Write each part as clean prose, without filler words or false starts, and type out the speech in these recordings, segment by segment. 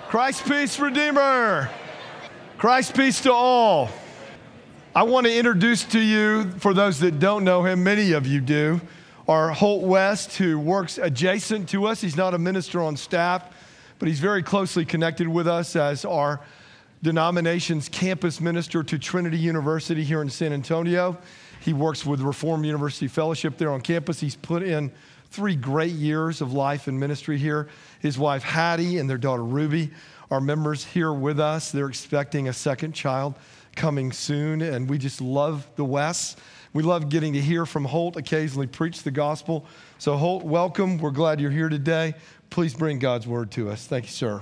Christ peace, Redeemer. Christ peace to all. I want to introduce to you, for those that don't know him, many of you do, our Holt West, who works adjacent to us. He's not a minister on staff, but he's very closely connected with us as our denomination's campus minister to Trinity University here in San Antonio. He works with Reformed University Fellowship there on campus. He's put in 3 great years of life and ministry here. His wife Hattie and their daughter Ruby are members here with us. They're expecting a second child coming soon, and we just love the West. We love getting to hear from Holt, occasionally preach the gospel. So Holt, welcome. We're glad you're here today. Please bring God's word to us. Thank you, sir.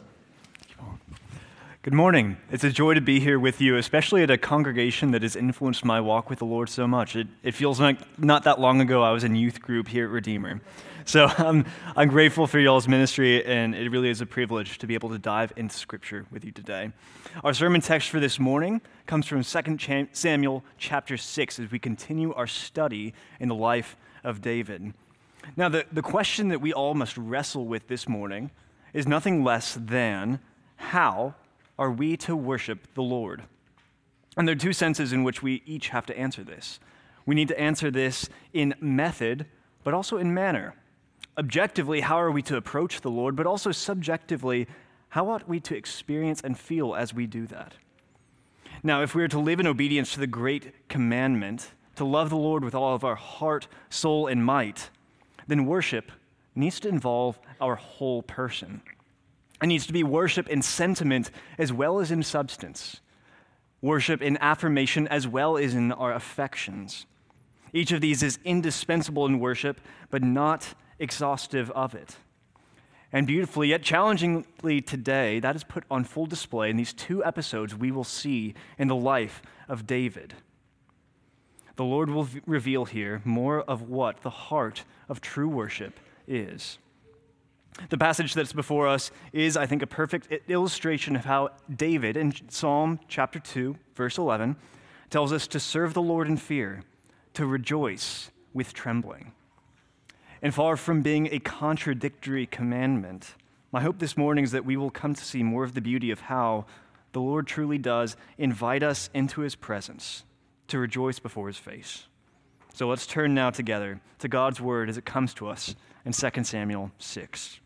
Good morning. It's a joy to be here with you, especially at a congregation that has influenced my walk with the Lord so much. It feels like not that long ago I was in youth group here at Redeemer. So I'm grateful for y'all's ministry, and it really is a privilege to be able to dive into Scripture with you today. Our sermon text for this morning comes from 2 Samuel chapter 6 as we continue our study in the life of David. Now, the question that we all must wrestle with this morning is nothing less than how are we to worship the Lord? And there are 2 senses in which we each have to answer this. We need to answer this in method, but also in manner. Objectively, how are we to approach the Lord, but also subjectively, how ought we to experience and feel as we do that? Now, if we are to live in obedience to the great commandment, to love the Lord with all of our heart, soul, and might, then worship needs to involve our whole person. It needs to be worship in sentiment as well as in substance. Worship in affirmation as well as in our affections. Each of these is indispensable in worship, but not exhaustive of it. And beautifully, yet challengingly today, that is put on full display in these 2 episodes we will see in the life of David. The Lord will reveal here more of what the heart of true worship is. The passage that's before us is, I think, a perfect illustration of how David, in Psalm chapter 2, verse 11, tells us to serve the Lord in fear, to rejoice with trembling. And far from being a contradictory commandment, my hope this morning is that we will come to see more of the beauty of how the Lord truly does invite us into his presence, to rejoice before his face. So let's turn now together to God's word as it comes to us in 2 Samuel 6.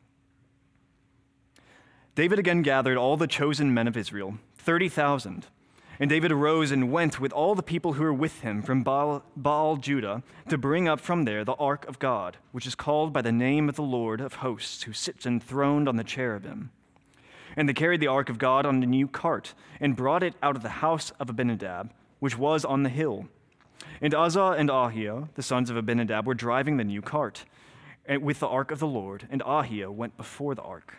David again gathered all the chosen men of Israel, 30,000. And David arose and went with all the people who were with him from Baal Judah to bring up from there the ark of God, which is called by the name of the Lord of hosts, who sits enthroned on the cherubim. And they carried the ark of God on a new cart and brought it out of the house of Abinadab, which was on the hill. And Uzzah and Ahio, the sons of Abinadab, were driving the new cart with the ark of the Lord, and Ahio went before the ark.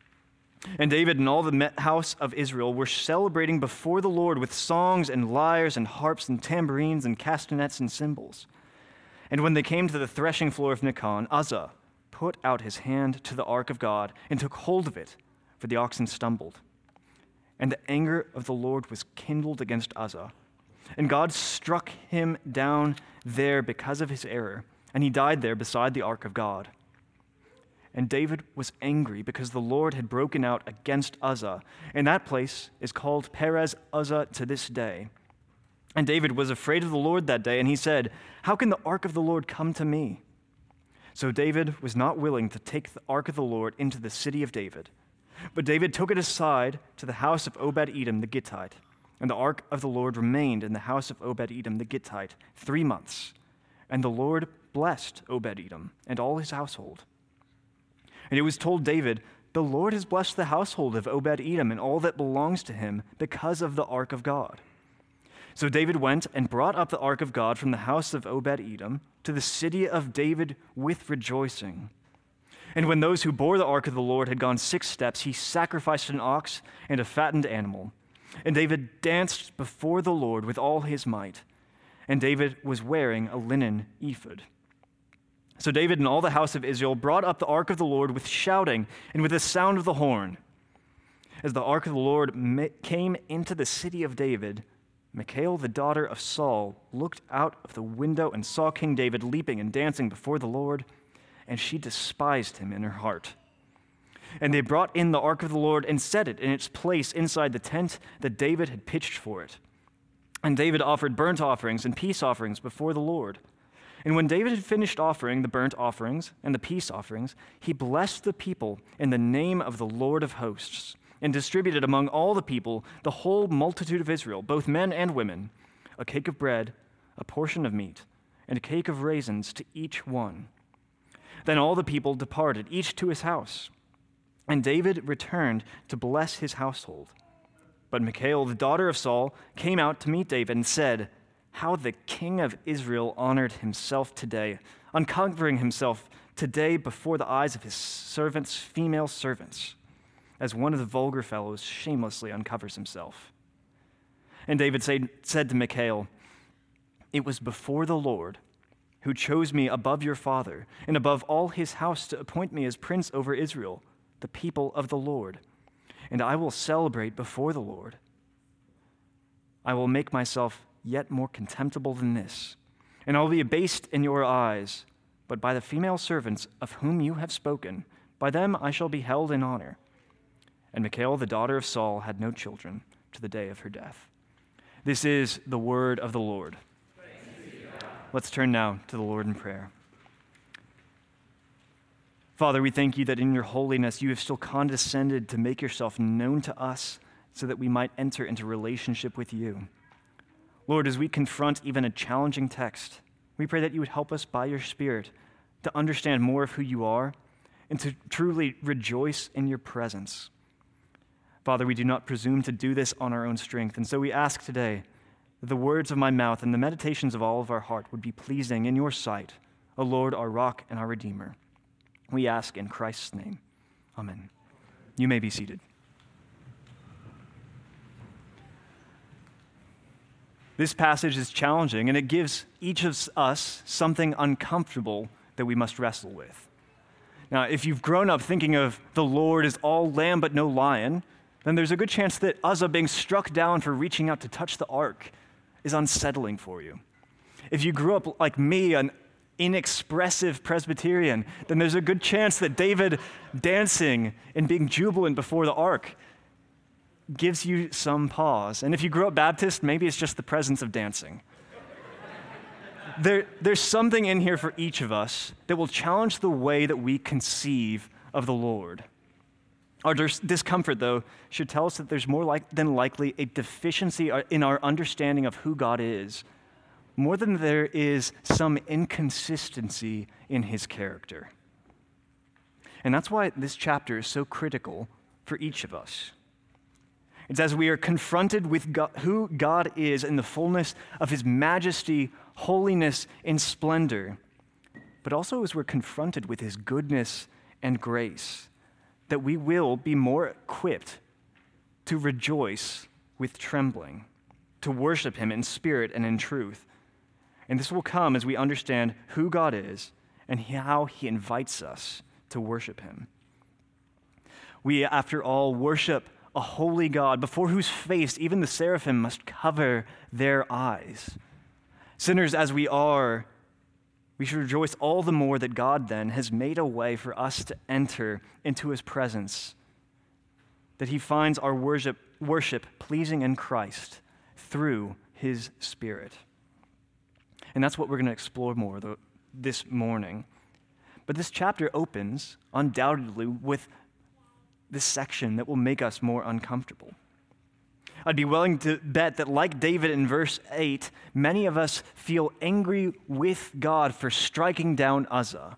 And David and all the house of Israel were celebrating before the Lord with songs and lyres and harps and tambourines and castanets and cymbals. And when they came to the threshing floor of Nacon, Uzzah put out his hand to the ark of God and took hold of it, for the oxen stumbled. And the anger of the Lord was kindled against Uzzah. And God struck him down there because of his error, and he died there beside the ark of God. And David was angry because the Lord had broken out against Uzzah, and that place is called Perez Uzzah to this day. And David was afraid of the Lord that day, and he said, "How can the ark of the Lord come to me?" So David was not willing to take the ark of the Lord into the city of David. But David took it aside to the house of Obed-Edom the Gittite. And the ark of the Lord remained in the house of Obed-Edom the Gittite 3 months. And the Lord blessed Obed-Edom and all his household. And it was told David, "The Lord has blessed the household of Obed-Edom and all that belongs to him because of the ark of God." So David went and brought up the ark of God from the house of Obed-Edom to the city of David with rejoicing. And when those who bore the ark of the Lord had gone 6 steps, he sacrificed an ox and a fattened animal. And David danced before the Lord with all his might. And David was wearing a linen ephod. So David and all the house of Israel brought up the ark of the Lord with shouting and with the sound of the horn. As the ark of the Lord came into the city of David, Michal, the daughter of Saul, looked out of the window and saw King David leaping and dancing before the Lord, and she despised him in her heart. And they brought in the ark of the Lord and set it in its place inside the tent that David had pitched for it. And David offered burnt offerings and peace offerings before the Lord. And when David had finished offering the burnt offerings and the peace offerings, he blessed the people in the name of the Lord of hosts, and distributed among all the people, the whole multitude of Israel, both men and women, a cake of bread, a portion of meat, and a cake of raisins to each one. Then all the people departed, each to his house. And David returned to bless his household. But Michal, the daughter of Saul, came out to meet David and said, "How the king of Israel honored himself today, uncovering himself today before the eyes of his servants, female servants, as one of the vulgar fellows shamelessly uncovers himself." And David said to Michal, "It was before the Lord, who chose me above your father and above all his house to appoint me as prince over Israel, the people of the Lord. And I will celebrate before the Lord. I will make myself yet more contemptible than this, and I will be abased in your eyes. But by the female servants of whom you have spoken, by them I shall be held in honor." And Michal, the daughter of Saul, had no children to the day of her death. This is the word of the Lord. Let's turn now to the Lord in prayer. Father, we thank you that in your holiness you have still condescended to make yourself known to us so that we might enter into relationship with you. Lord, as we confront even a challenging text, we pray that you would help us by your Spirit to understand more of who you are and to truly rejoice in your presence. Father, we do not presume to do this on our own strength, and so we ask today that the words of my mouth and the meditations of all of our heart would be pleasing in your sight, O Lord, our rock and our Redeemer. We ask in Christ's name. Amen. You may be seated. This passage is challenging, and it gives each of us something uncomfortable that we must wrestle with. Now, if you've grown up thinking of the Lord as all lamb but no lion, then there's a good chance that Uzzah being struck down for reaching out to touch the ark is unsettling for you. If you grew up like me, an inexpressive Presbyterian, then there's a good chance that David dancing and being jubilant before the ark gives you some pause. And if you grew up Baptist, maybe it's just the presence of dancing. There's something in here for each of us that will challenge the way that we conceive of the Lord. Our discomfort, though, should tell us that there's more than likely a deficiency in our understanding of who God is, more than there is some inconsistency in his character. And that's why this chapter is so critical for each of us. It's as we are confronted with who God is in the fullness of his majesty, holiness, and splendor, but also as we're confronted with his goodness and grace, that we will be more equipped to rejoice with trembling, to worship him in spirit and in truth. And this will come as we understand who God is and how he invites us to worship him. We, after all, worship a holy God before whose face even the seraphim must cover their eyes. Sinners as we are, we should rejoice all the more that God then has made a way for us to enter into his presence, that he finds our worship pleasing in Christ through his Spirit. And that's what we're going to explore more this morning. But this chapter opens undoubtedly with this section that will make us more uncomfortable. I'd be willing to bet that, like David in verse 8, many of us feel angry with God for striking down Uzzah.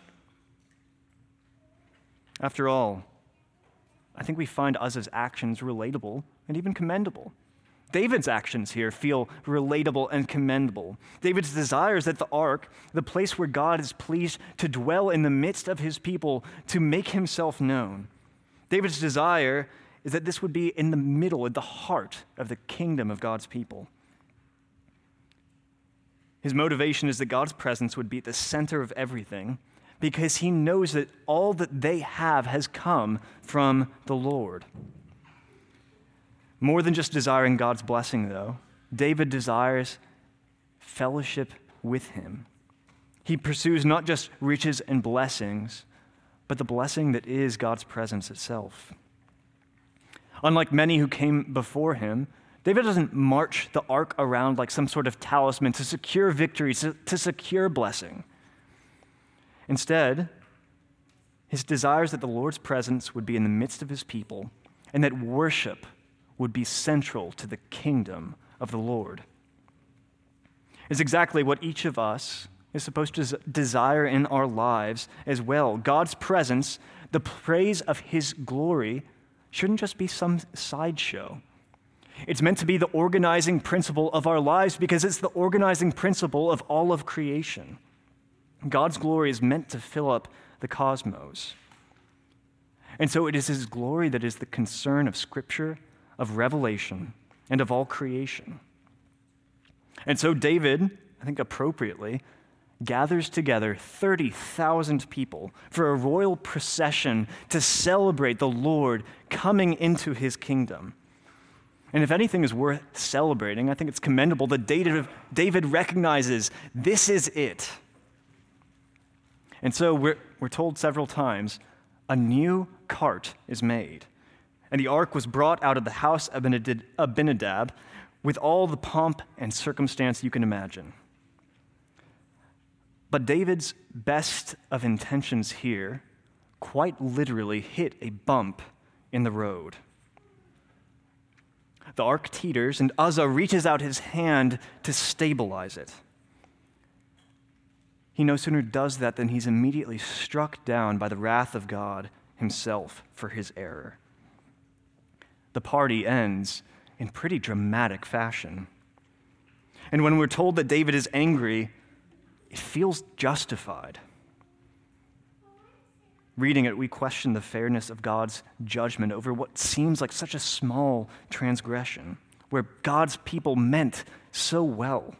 After all, I think we find Uzzah's actions relatable and even commendable. David's actions here feel relatable and commendable. David's desires that the ark, the place where God is pleased to dwell in the midst of his people, to make himself known. David's desire is that this would be in the middle, at the heart of the kingdom of God's people. His motivation is that God's presence would be at the center of everything, because he knows that all that they have has come from the Lord. More than just desiring God's blessing, though, David desires fellowship with him. He pursues not just riches and blessings, but the blessing that is God's presence itself. Unlike many who came before him, David doesn't march the ark around like some sort of talisman to secure victory, to secure blessing. Instead, his desire is that the Lord's presence would be in the midst of his people and that worship would be central to the kingdom of the Lord. It's exactly what each of us is supposed to desire in our lives as well. God's presence, the praise of his glory, shouldn't just be some sideshow. It's meant to be the organizing principle of our lives because it's the organizing principle of all of creation. God's glory is meant to fill up the cosmos. And so it is his glory that is the concern of Scripture, of Revelation, and of all creation. And so David, I think appropriately, gathers together 30,000 people for a royal procession to celebrate the Lord coming into his kingdom. And if anything is worth celebrating, I think it's commendable that David recognizes this is it. And so we're told several times, a new cart is made. And the ark was brought out of the house of Abinadab with all the pomp and circumstance you can imagine. But David's best of intentions here quite literally hit a bump in the road. The ark teeters, and Uzzah reaches out his hand to stabilize it. He no sooner does that than he's immediately struck down by the wrath of God himself for his error. The party ends in pretty dramatic fashion. And when we're told that David is angry, it feels justified. Reading it, we question the fairness of God's judgment over what seems like such a small transgression, where God's people meant so well.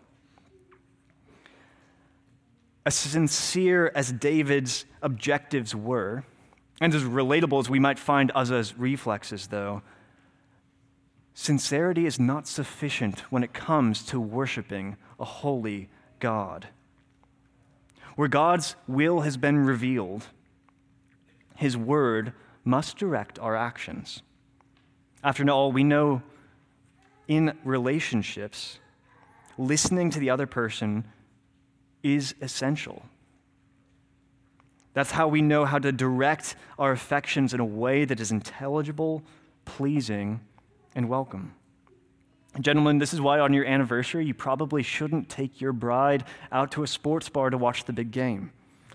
As sincere as David's objectives were, and as relatable as we might find Uzzah's reflexes, though, sincerity is not sufficient when it comes to worshiping a holy God. Where God's will has been revealed, his word must direct our actions. After all, we know in relationships, listening to the other person is essential. That's how we know how to direct our affections in a way that is intelligible, pleasing, and welcome. Gentlemen, this is why on your anniversary, you probably shouldn't take your bride out to a sports bar to watch the big game.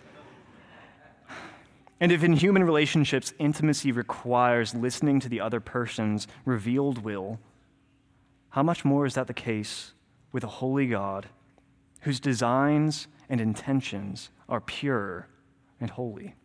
And if in human relationships, intimacy requires listening to the other person's revealed will, how much more is that the case with a holy God whose designs and intentions are pure and holy?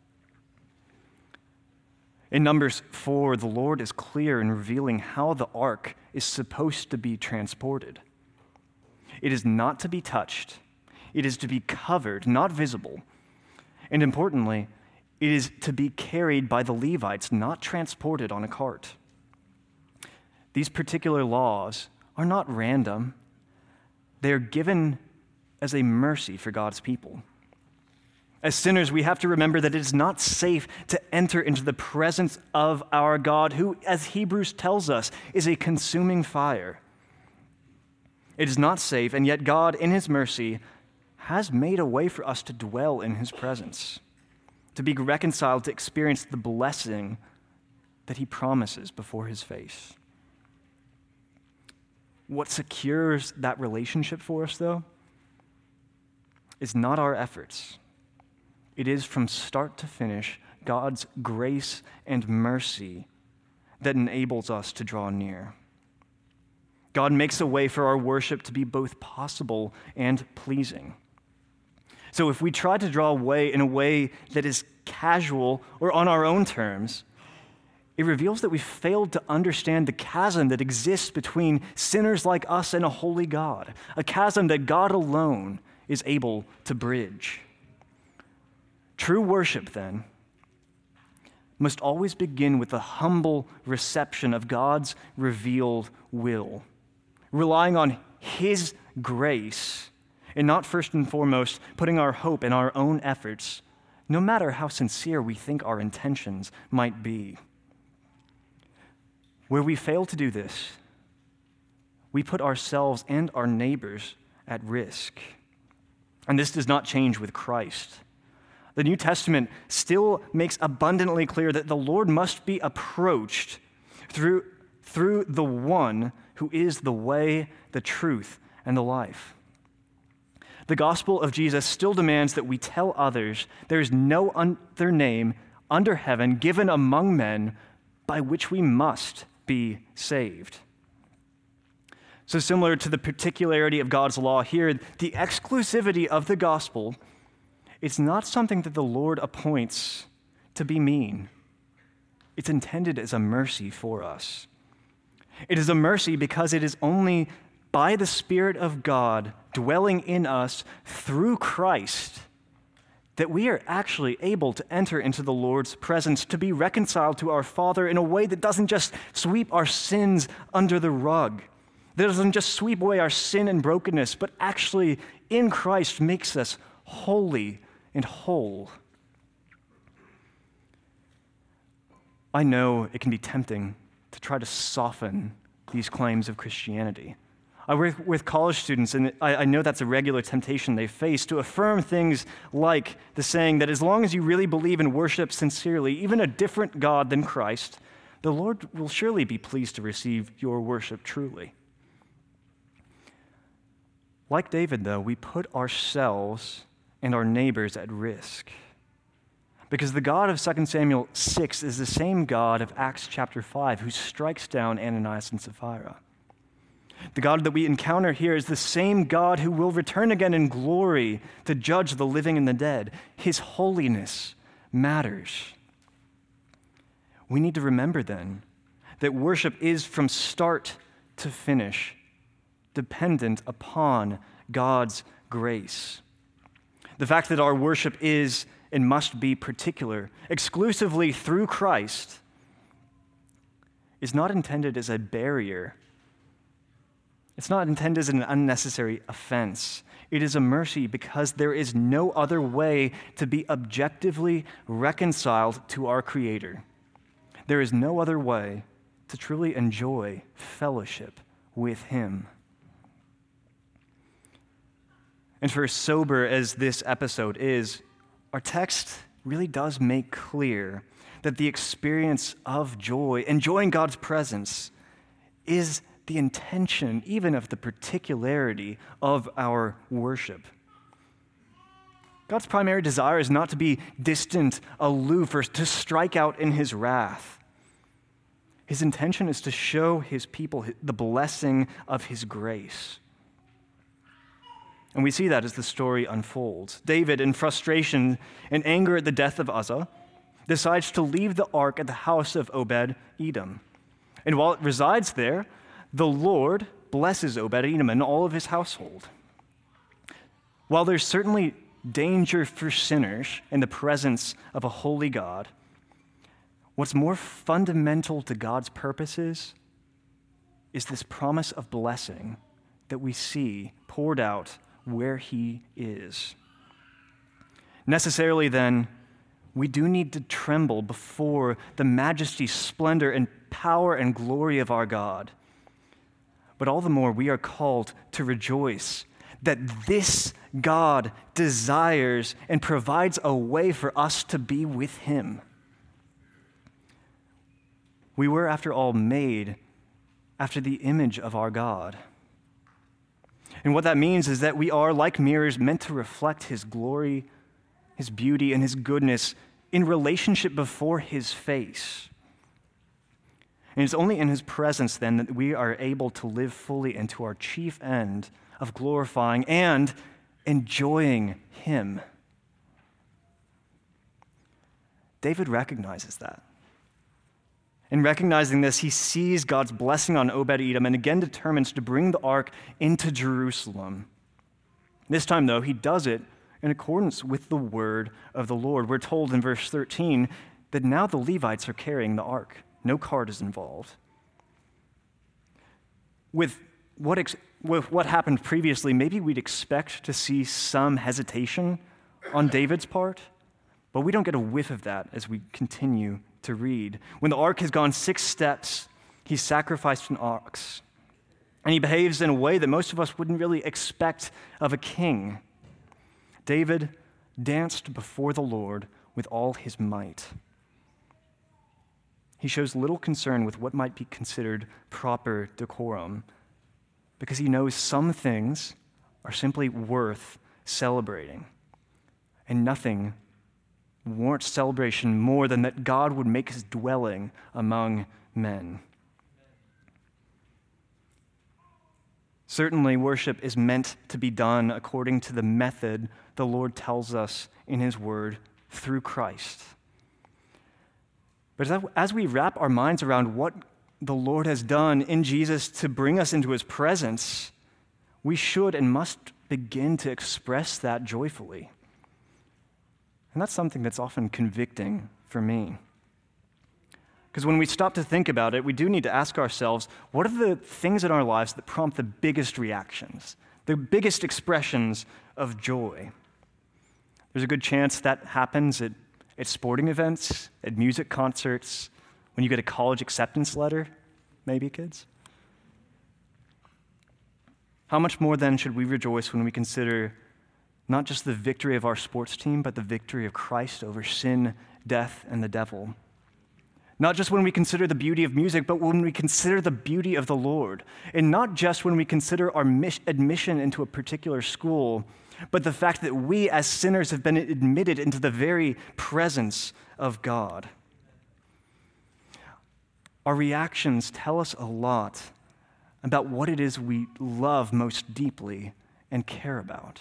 In Numbers 4, the Lord is clear in revealing how the ark is supposed to be transported. It is not to be touched. It is to be covered, not visible. And importantly, it is to be carried by the Levites, not transported on a cart. These particular laws are not random. They are given as a mercy for God's people. As sinners, we have to remember that it is not safe to enter into the presence of our God, who, as Hebrews tells us, is a consuming fire. It is not safe, and yet God, in his mercy, has made a way for us to dwell in his presence, to be reconciled, to experience the blessing that he promises before his face. What secures that relationship for us, though, is not our efforts. It is from start to finish God's grace and mercy that enables us to draw near. God makes a way for our worship to be both possible and pleasing. So if we try to draw away in a way that is casual or on our own terms, it reveals that we've failed to understand the chasm that exists between sinners like us and a holy God, a chasm that God alone is able to bridge. True worship, then, must always begin with the humble reception of God's revealed will, relying on his grace and not first and foremost putting our hope in our own efforts no matter how sincere we think our intentions might be. Where we fail to do this, we put ourselves and our neighbors at risk. And this does not change with Christ. The New Testament still makes abundantly clear that the Lord must be approached through the one who is the way, the truth, and the life. The gospel of Jesus still demands that we tell others there is no other name under heaven given among men by which we must be saved. So similar to the particularity of God's law here, the exclusivity of the gospel, it's not something that the Lord appoints to be mean. It's intended as a mercy for us. It is a mercy because it is only by the Spirit of God dwelling in us through Christ that we are actually able to enter into the Lord's presence, to be reconciled to our Father in a way that doesn't just sweep our sins under the rug, that doesn't just sweep away our sin and brokenness, but actually in Christ makes us holy and whole. I know it can be tempting to try to soften these claims of Christianity. I work with college students, and I know that's a regular temptation they face, to affirm things like the saying that as long as you really believe and worship sincerely, even a different God than Christ, the Lord will surely be pleased to receive your worship truly. Like David, though, we put ourselves and our neighbors at risk. Because the God of 2 Samuel 6 is the same God of Acts chapter 5 who strikes down Ananias and Sapphira. The God that we encounter here is the same God who will return again in glory to judge the living and the dead. His holiness matters. We need to remember then that worship is from start to finish dependent upon God's grace. The fact that our worship is and must be particular, exclusively through Christ, is not intended as a barrier. It's not intended as an unnecessary offense. It is a mercy because there is no other way to be objectively reconciled to our Creator. There is no other way to truly enjoy fellowship with Him. And for as sober as this episode is, our text really does make clear that the experience of joy, enjoying God's presence, is the intention, even of the particularity of our worship. God's primary desire is not to be distant, aloof, or to strike out in His wrath. His intention is to show His people the blessing of His grace. And we see that as the story unfolds. David, in frustration and anger at the death of Uzzah, decides to leave the ark at the house of Obed-Edom. And while it resides there, the Lord blesses Obed-Edom and all of his household. While there's certainly danger for sinners in the presence of a holy God, what's more fundamental to God's purposes is this promise of blessing that we see poured out where He is. Necessarily, then, we do need to tremble before the majesty, splendor, and power and glory of our God. But all the more, we are called to rejoice that this God desires and provides a way for us to be with Him. We were, after all, made after the image of our God. And what that means is that we are, like mirrors, meant to reflect His glory, His beauty, and His goodness in relationship before His face. And it's only in His presence, then, that we are able to live fully into our chief end of glorifying and enjoying Him. David recognizes that. In recognizing this, he sees God's blessing on Obed-Edom and again determines to bring the ark into Jerusalem. This time, though, he does it in accordance with the word of the Lord. We're told in verse 13 that now the Levites are carrying the ark. No cart is involved. With what happened previously, maybe we'd expect to see some hesitation on David's part. But we don't get a whiff of that as we continue to read. When the ark has gone 6 steps, he sacrificed an ox. And he behaves in a way that most of us wouldn't really expect of a king. David danced before the Lord with all his might. He shows little concern with what might be considered proper decorum because he knows some things are simply worth celebrating, and nothing warrants celebration more than that God would make his dwelling among men. Certainly, worship is meant to be done according to the method the Lord tells us in his word through Christ. But as we wrap our minds around what the Lord has done in Jesus to bring us into his presence, we should and must begin to express that joyfully. And that's something that's often convicting for me. Because when we stop to think about it, we do need to ask ourselves, what are the things in our lives that prompt the biggest reactions, the biggest expressions of joy? There's a good chance that happens at sporting events, at music concerts, when you get a college acceptance letter, maybe, kids? How much more then should we rejoice when we consider not just the victory of our sports team, but the victory of Christ over sin, death, and the devil? Not just when we consider the beauty of music, but when we consider the beauty of the Lord. And not just when we consider our admission into a particular school, but the fact that we as sinners have been admitted into the very presence of God. Our reactions tell us a lot about what it is we love most deeply and care about.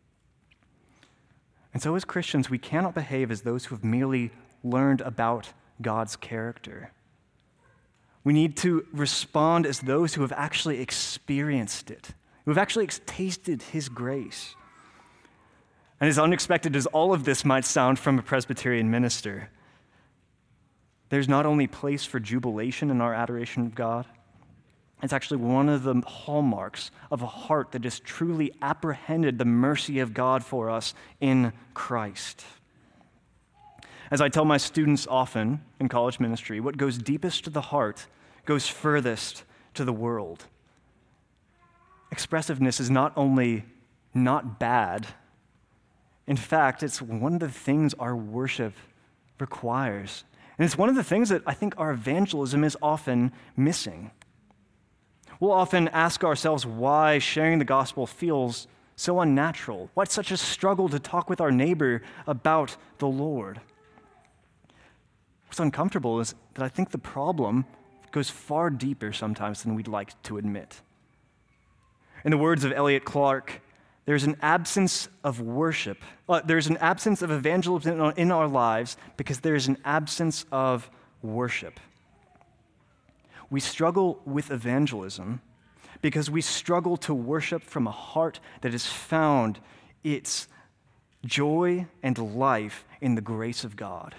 And so as Christians, we cannot behave as those who have merely learned about God's character. We need to respond as those who have actually experienced it, who have actually tasted his grace. And as unexpected as all of this might sound from a Presbyterian minister, there's not only place for jubilation in our adoration of God, it's actually one of the hallmarks of a heart that has truly apprehended the mercy of God for us in Christ. As I tell my students often in college ministry, what goes deepest to the heart goes furthest to the world. Expressiveness is not only not bad, in fact, it's one of the things our worship requires. And it's one of the things that I think our evangelism is often missing. We'll often ask ourselves why sharing the gospel feels so unnatural. Why it's such a struggle to talk with our neighbor about the Lord. What's uncomfortable is that I think the problem goes far deeper sometimes than we'd like to admit. In the words of Elliot Clark, there's an absence of worship. There's an absence of evangelism in our lives because there's an absence of worship. We struggle with evangelism because we struggle to worship from a heart that has found its joy and life in the grace of God.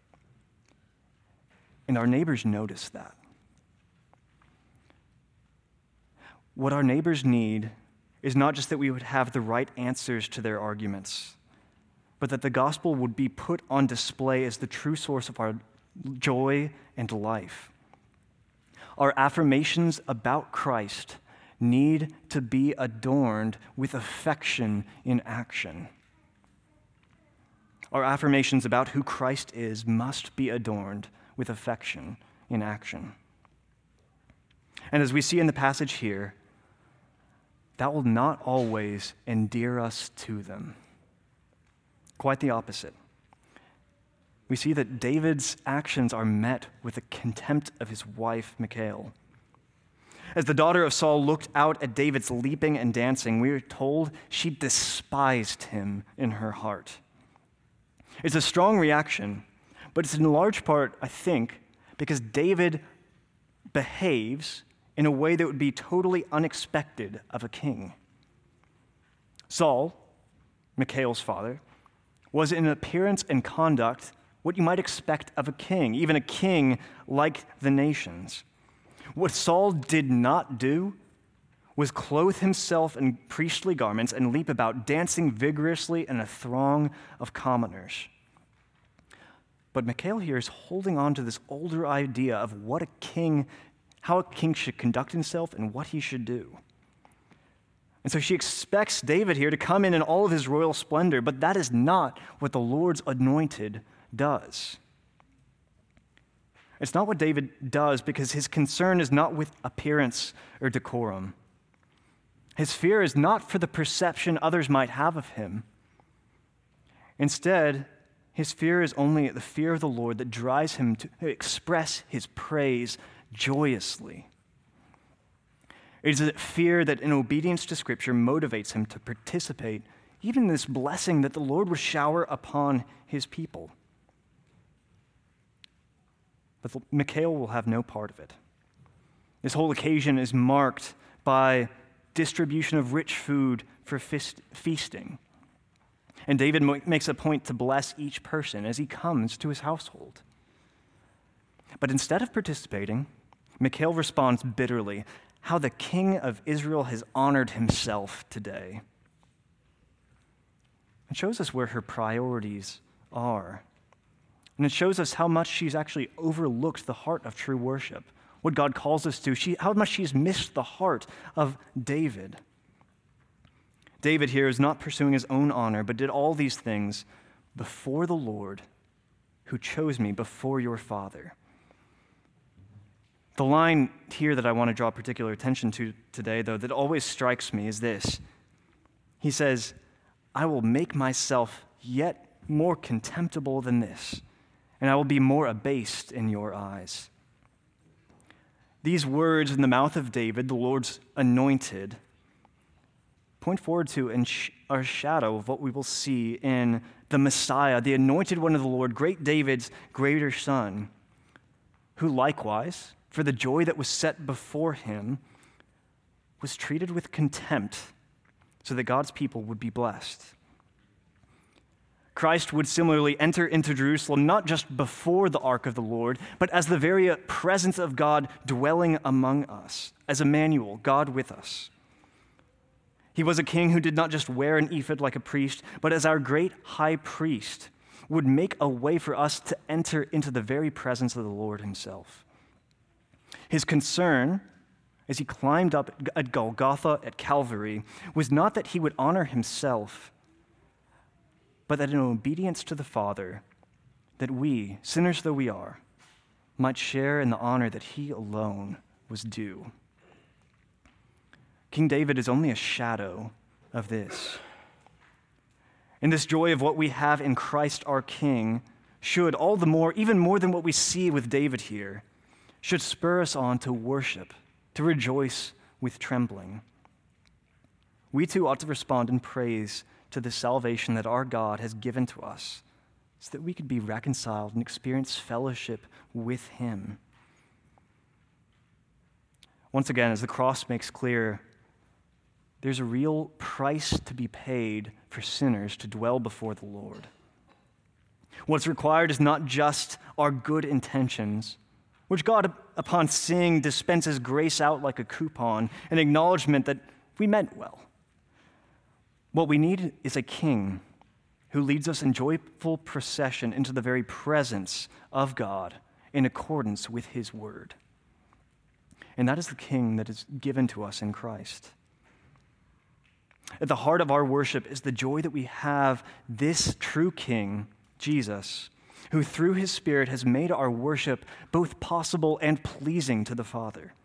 And our neighbors notice that. What our neighbors need is not just that we would have the right answers to their arguments, but that the gospel would be put on display as the true source of our joy and life. Our affirmations about Christ need to be adorned with affection in action. Our affirmations about who Christ is must be adorned with affection in action. And as we see in the passage here, that will not always endear us to them. Quite the opposite. We see that David's actions are met with the contempt of his wife, Michal. As the daughter of Saul looked out at David's leaping and dancing, we are told she despised him in her heart. It's a strong reaction, but it's in large part, I think, because David behaves in a way that would be totally unexpected of a king. Saul, Michal's father, was in appearance and conduct what you might expect of a king, even a king like the nations. What Saul did not do was clothe himself in priestly garments and leap about, dancing vigorously in a throng of commoners. But Michal here is holding on to this older idea of how a king should conduct himself and what he should do. And so she expects David here to come in all of his royal splendor, but that is not what the Lord's anointed does. It's not what David does because his concern is not with appearance or decorum. His fear is not for the perception others might have of him. Instead, his fear is only the fear of the Lord that drives him to express his praise joyously. It is a fear that in obedience to Scripture motivates him to participate even in this blessing that the Lord will shower upon his people. But Michal will have no part of it. This whole occasion is marked by distribution of rich food for feasting. And David makes a point to bless each person as he comes to his household. But instead of participating, Michal responds bitterly, how the king of Israel has honored himself today. It shows us where her priorities are. And it shows us how much she's actually overlooked the heart of true worship, what God calls us to, how much she's missed the heart of David. David here is not pursuing his own honor, but did all these things before the Lord who chose me before your father. The line here that I want to draw particular attention to today, though, that always strikes me is this. He says, I will make myself yet more contemptible than this, and I will be more abased in your eyes. These words in the mouth of David, the Lord's anointed, point forward to and are a shadow of what we will see in the Messiah, the anointed one of the Lord, great David's greater son, who likewise, for the joy that was set before him, was treated with contempt so that God's people would be blessed. Christ would similarly enter into Jerusalem not just before the ark of the Lord, but as the very presence of God dwelling among us, as Emmanuel, God with us. He was a king who did not just wear an ephod like a priest, but as our great high priest would make a way for us to enter into the very presence of the Lord himself. His concern, as he climbed up at Golgotha at Calvary, was not that he would honor himself, but that in obedience to the Father, that we, sinners though we are, might share in the honor that he alone was due. King David is only a shadow of this. And this joy of what we have in Christ our King should all the more, even more than what we see with David here, should spur us on to worship, to rejoice with trembling. We too ought to respond in praise to the salvation that our God has given to us so that we could be reconciled and experience fellowship with him. Once again, as the cross makes clear, there's a real price to be paid for sinners to dwell before the Lord. What's required is not just our good intentions, which God, upon seeing, dispenses grace out like a coupon, an acknowledgement that we meant well. What we need is a king who leads us in joyful procession into the very presence of God in accordance with his word. And that is the king that is given to us in Christ. At the heart of our worship is the joy that we have this true King, Jesus, who through his Spirit has made our worship both possible and pleasing to the Father.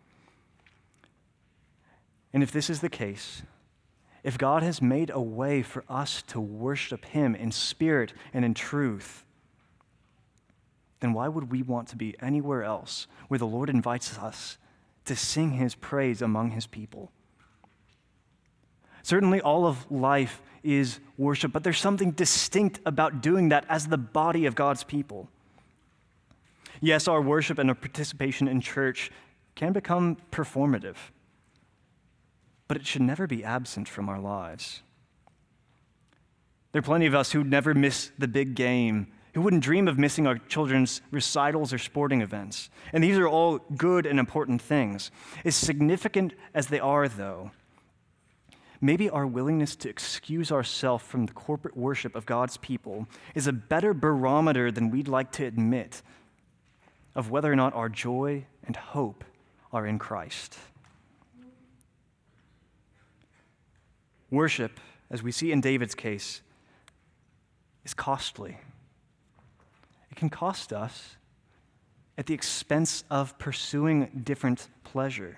And if this is the case, if God has made a way for us to worship him in spirit and in truth, then why would we want to be anywhere else where the Lord invites us to sing his praise among his people? Certainly all of life is worship, but there's something distinct about doing that as the body of God's people. Yes, our worship and our participation in church can become performative, but it should never be absent from our lives. There are plenty of us who never miss the big game, who wouldn't dream of missing our children's recitals or sporting events. And these are all good and important things. As significant as they are, though, maybe our willingness to excuse ourselves from the corporate worship of God's people is a better barometer than we'd like to admit of whether or not our joy and hope are in Christ. Worship, as we see in David's case, is costly. It can cost us at the expense of pursuing different pleasure.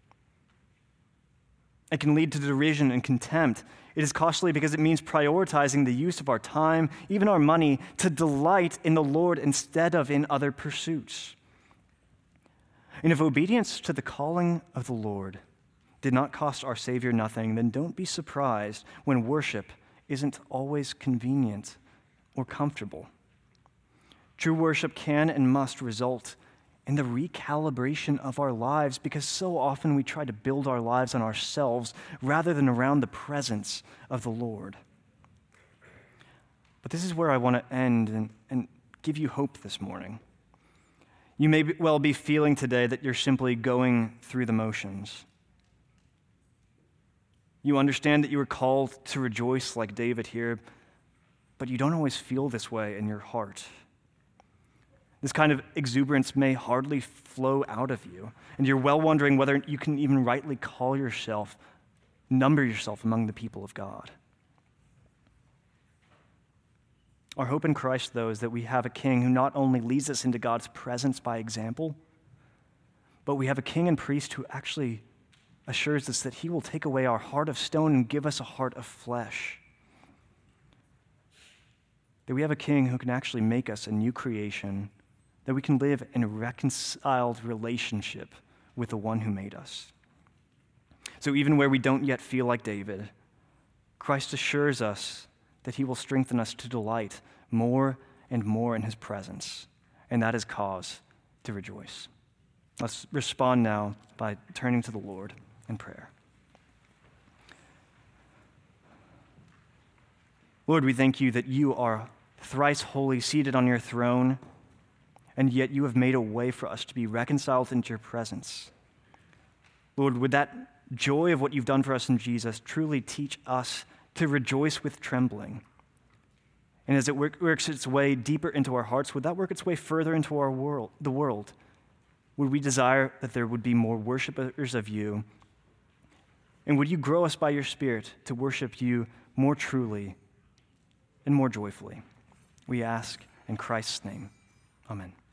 It can lead to derision and contempt. It is costly because it means prioritizing the use of our time, even our money, to delight in the Lord instead of in other pursuits. And if obedience to the calling of the Lord did not cost our Savior nothing, then don't be surprised when worship isn't always convenient or comfortable. True worship can and must result in the recalibration of our lives, because so often we try to build our lives on ourselves rather than around the presence of the Lord. But this is where I want to end and give you hope this morning. You may well be feeling today that you're simply going through the motions. You understand that you were called to rejoice like David here, but you don't always feel this way in your heart. This kind of exuberance may hardly flow out of you, and you're well wondering whether you can even rightly call yourself, number yourself among the people of God. Our hope in Christ, though, is that we have a King who not only leads us into God's presence by example, but we have a King and priest who actually assures us that he will take away our heart of stone and give us a heart of flesh. That we have a King who can actually make us a new creation, that we can live in a reconciled relationship with the one who made us. So even where we don't yet feel like David, Christ assures us that he will strengthen us to delight more and more in his presence, and that is cause to rejoice. Let's respond now by turning to the Lord in prayer. Lord, we thank you that you are thrice holy, seated on your throne, and yet you have made a way for us to be reconciled into your presence. Lord, would that joy of what you've done for us in Jesus truly teach us to rejoice with trembling? And as it works its way deeper into our hearts, would that work its way further into our world, the world? Would we desire that there would be more worshipers of you? And would you grow us by your Spirit to worship you more truly and more joyfully? We ask in Christ's name. Amen.